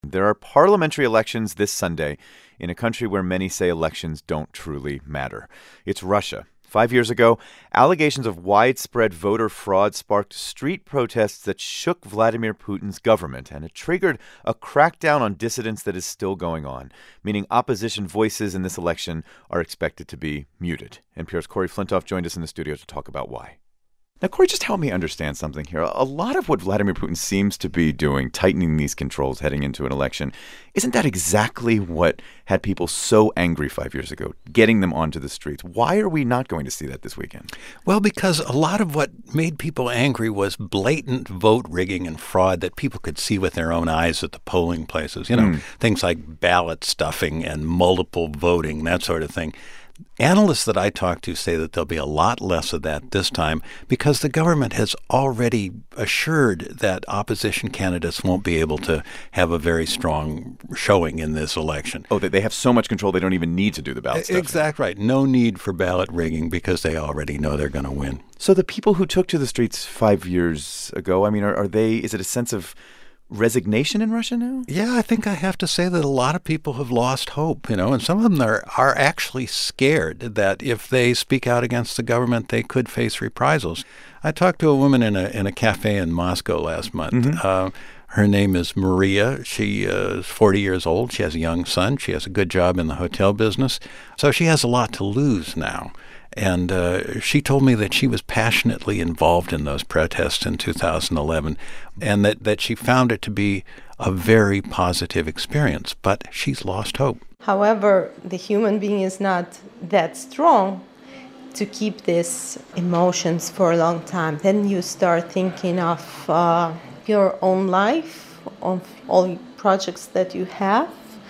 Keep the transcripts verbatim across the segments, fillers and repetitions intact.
There are parliamentary elections this Sunday in a country where many say elections don't truly matter. It's Russia. Five years ago, allegations of widespread voter fraud sparked street protests that shook Vladimir Putin's government, and it triggered a crackdown on dissidents that is still going on, meaning opposition voices in this election are expected to be muted. N P R's Corey Flintoff joined us in the studio to talk about why. Now, Corey, just help me understand something here. A lot of what Vladimir Putin seems to be doing, tightening these controls heading into an election, isn't that exactly what had people so angry five years ago, getting them onto the streets? Why are we not going to see that this weekend? Well, because a lot of what made people angry was blatant vote rigging and fraud that people could see with their own eyes at the polling places. You know, mm. things like ballot stuffing and multiple voting, that sort of thing. Analysts that I talk to say that there'll be a lot less of that this time because the government has already assured that opposition candidates won't be able to have a very strong showing in this election. Oh, they have so much control they don't even need to do the ballot stuff. Exactly right. No need for ballot rigging because they already know they're going to win. So the people who took to the streets five years ago, I mean, are, are they, is it a sense of resignation in Russia now? Yeah, I think I have to say that a lot of people have lost hope, you know, and some of them are, are actually scared that if they speak out against the government, they could face reprisals. I talked to a woman in a in a cafe in Moscow last month. Mm-hmm. Uh, her name is Maria. She uh, is forty years old. She has a young son. She has a good job in the hotel business. So she has a lot to lose now. And uh, she told me that she was passionately involved in those protests in two thousand eleven and that, that she found it to be a very positive experience, but she's lost hope. However, the human being is not that strong to keep these emotions for a long time. Then you start thinking of uh, your own life, of all projects that you have,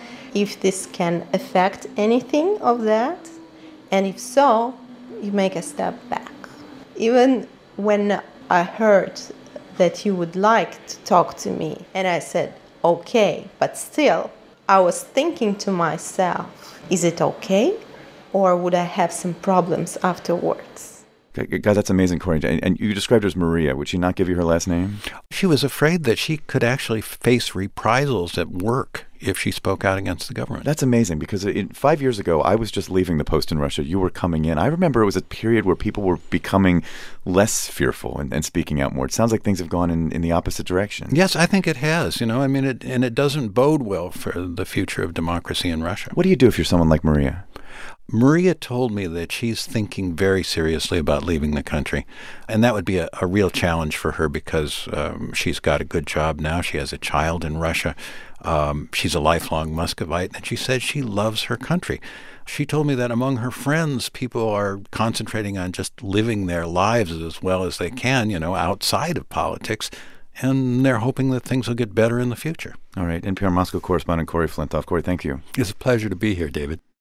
if this can affect anything of that, and if so, you make a step back. Even when I heard that you would like to talk to me, and I said, okay, but still, I was thinking to myself, is it okay? Or would I have some problems afterwards? Okay, guys, that's amazing, Corey. And, and you described her as Maria. Would she not give you her last name? She was afraid that she could actually face reprisals at work if she spoke out against the government. That's amazing because in, five years ago, I was just leaving the post in Russia. You were coming in. I remember it was a period where people were becoming less fearful and, and speaking out more. It sounds like things have gone in, in the opposite direction. Yes, I think it has. You know, I mean, it, and it doesn't bode well for the future of democracy in Russia. What do you do if you're someone like Maria? Maria told me that she's thinking very seriously about leaving the country, and that would be a, a real challenge for her because um, she's got a good job now. She has a child in Russia. Um, she's a lifelong Muscovite, and she said she loves her country. She told me that among her friends, people are concentrating on just living their lives as well as they can, you know, outside of politics, and they're hoping that things will get better in the future. All right. N P R Moscow correspondent Corey Flintoff. Corey, thank you. It's a pleasure to be here, David.